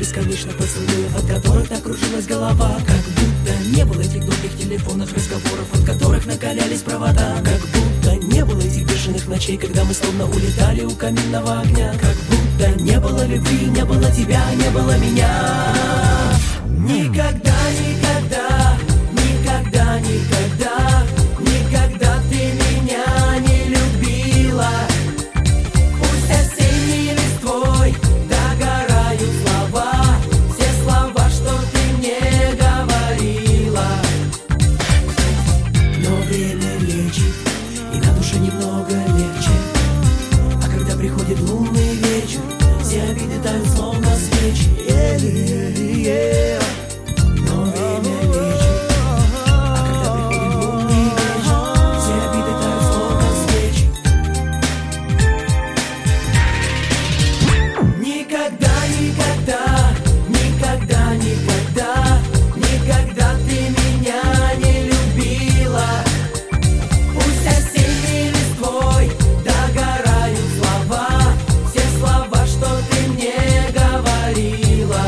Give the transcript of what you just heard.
бесконечно поцелуев, от которых так кружилась голова. Как будто не было этих долгих телефонных разговоров, от которых накалялись провода. Как будто не было этих бешеных ночей, когда мы словно улетали у каминного огня. Как будто не было любви, не было тебя, не было меня. Никогда, никогда, никогда, никогда, никогда ты меня не любила. Пусть осенней листвой догорают слова, все слова, что ты мне говорила. Но время лечит, и на душе немного легче. А когда приходит лунный вечер, все обиды тают словно свечи. Но время лечит, а когда приходит лунный вечер, все обиды тают словно свечи. Никогда, никогда, никогда, никогда, никогда ты меня не любила. Пусть осенней листвой догорают слова, все слова, что ты мне говорила.